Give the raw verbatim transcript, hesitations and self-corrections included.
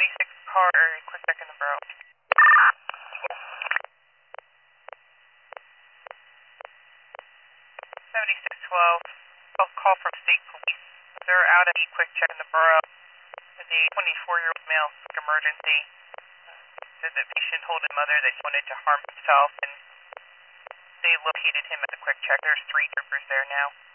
seventy-six car area, quick check in the borough. seventy-six twelve, I'll call from state police. They're out at a quick check in the borough. With a twenty-four-year-old male emergency. Said that patient told his mother that he wanted to harm himself, and they located him at the quick check. There's three troopers there now.